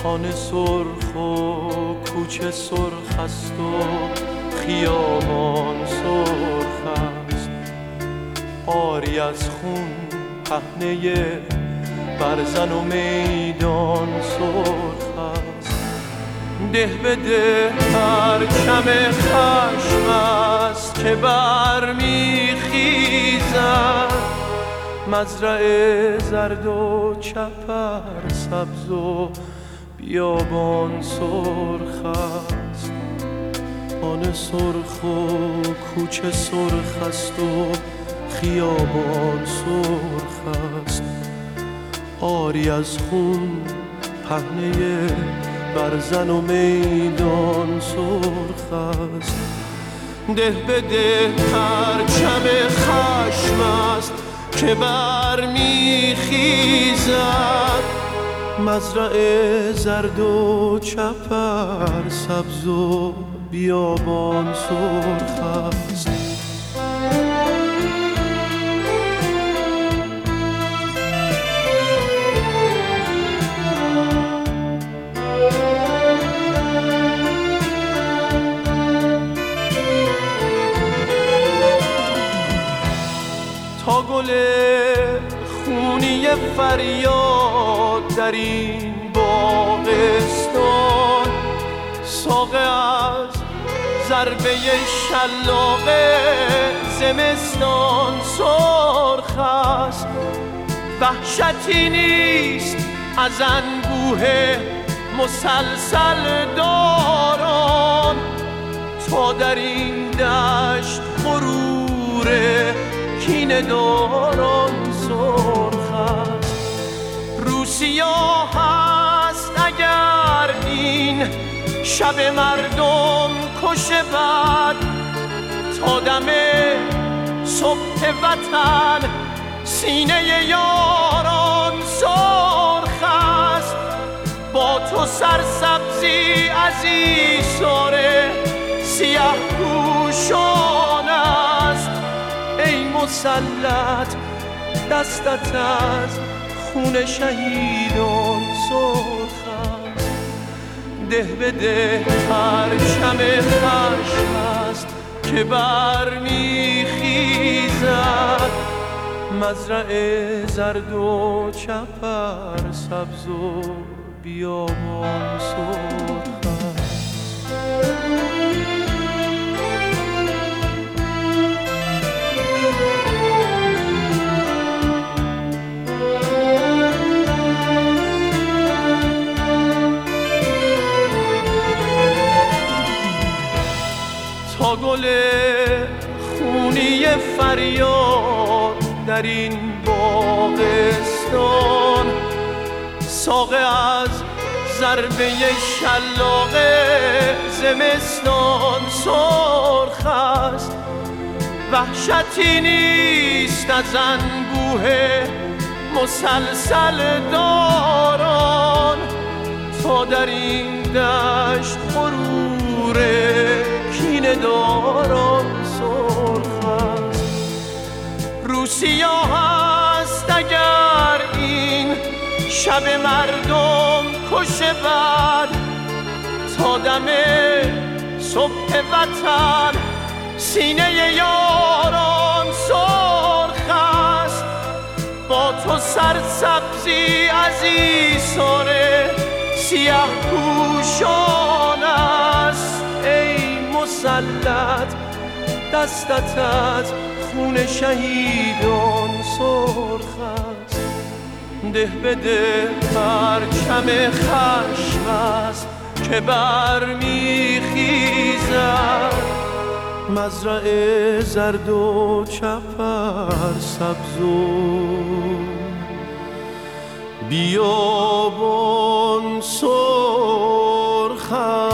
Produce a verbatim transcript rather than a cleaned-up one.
خانه سرخ و کوچه سرخ است و خیابان سرخ است، آری از خون پهنه برزن و میدان سرخ است. ده به ده پرچم خشم است که برمیخیزد، مزرعه زرد و چپر سبز و بیابان سرخ است. خانه سرخ و کوچه سرخ است و خیابان سرخ است، آری از خون پهنه برزن و میدان سرخ است. ده به ده پرچم خشم است که برمیخیزد، مزرعه زرد و چپر سبز و بیابان سرخ است. تا گل خونی فریاد در این باغستان، ساقه از ضربه شلاق زمستان سرخ است. وحشتی نیست از انبوه مسلسل داران، تا در این دشت غرور کینه داران سرخ است. روسیا هست اگر این شب مردم کشه بد، تا دم صبح وطن سینه یاران سرخ است. با تو سرسبزی از ایثار سیاه پوشان است، ای مسلط دستت از خون شهیدان سرخ است. ده به ده پرچم خشم است که برمیخیزد، مزرعه زرد و چپر سبز و بیابان سرخ است. تا گل خونی فریاد در این باغستان، ساقه از ضربه شلاق زمستان سرخ است. وحشتی نیست از انبوه مسلسل داران، تا در این دشت غرور کینه داران سرخ است. روسیا هست اگر این شب مردم کشه بد، تا دم صبح وطن سینه یاران سرخ است. با تو سرسبزی از ایثار سیاه پوشان است، ای مسلط دستت از خون شهیدان سرخ است. ده به ده پرچم خشم است که برمیخیزد، مزرعه زرد و چپر سبز و بیابان سرخ است.